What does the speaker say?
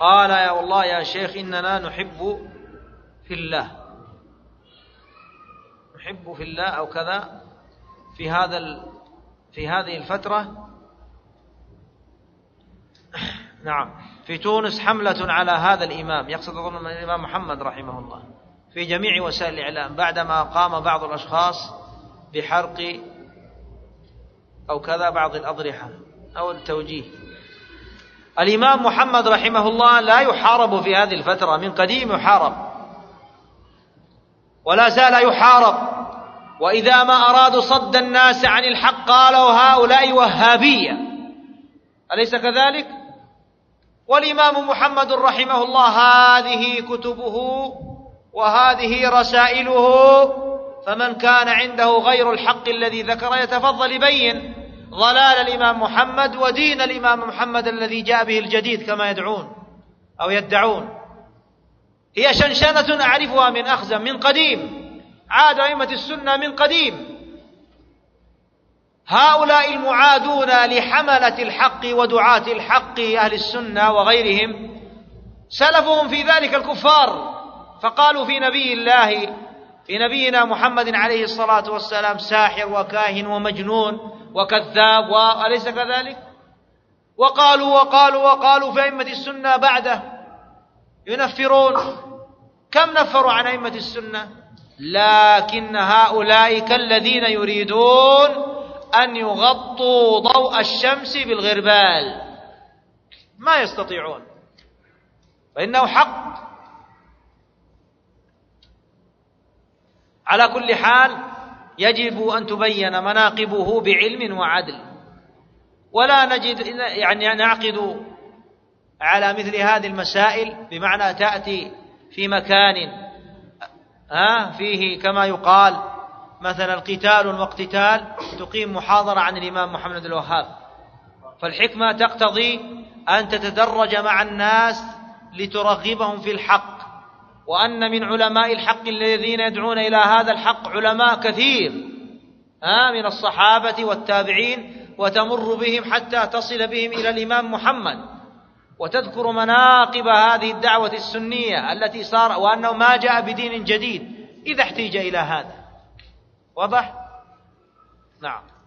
قال يا والله يا شيخ إننا نحب في الله، نحب في الله أو كذا في هذه الفترة. نعم، في تونس حملة على هذا الإمام، يقصد أظن الإمام محمد رحمه الله، في جميع وسائل الإعلام بعدما قام بعض الأشخاص بحرق أو كذا بعض الأضرحة أو التوجيه. الإمام محمد رحمه الله لا يحارب في هذه الفترة، من قديم يحارب ولا زال يحارب، وإذا ما أرادوا صد الناس عن الحق قالوا هؤلاء وهابية، أليس كذلك؟ والإمام محمد رحمه الله هذه كتبه وهذه رسائله، فمن كان عنده غير الحق الذي ذكر يتفضل يبين ضلال الإمام محمد ودين الإمام محمد الذي جاء به الجديد كما يدعون أو يدعون. هي شنشنة أعرفها من أخزم من قديم، عاد أئمة السنة من قديم. هؤلاء المعادون لحملة الحق ودعاة الحق أهل السنة وغيرهم سلفهم في ذلك الكفار، فقالوا في نبي الله في نبينا محمد عليه الصلاة والسلام ساحر وكاهن ومجنون وكذاب، وأليس كذلك؟ وقالوا في أئمة السنة بعده ينفرون. كم نفروا عن أئمة السنة؟ لكن هؤلاء كالذين يريدون أن يغطوا ضوء الشمس بالغربال، ما يستطيعون، فإنه حق. على كل حال يجب أن تبين مناقبه بعلم وعدل، ولا نجد يعني نعقد على مثل هذه المسائل بمعنى تأتي في مكان فيه كما يقال مثلا قتال واقتتال تقيم محاضرة عن الإمام محمد الوهاب. فالحكمة تقتضي أن تتدرج مع الناس لترغبهم في الحق، وأن من علماء الحق الذين يدعون إلى هذا الحق علماء كثير من الصحابة والتابعين، وتمر بهم حتى تصل بهم إلى الإمام محمد، وتذكر مناقب هذه الدعوة السنية التي صار، وأنه ما جاء بدين جديد إذا احتيج إلى هذا. واضح؟ نعم.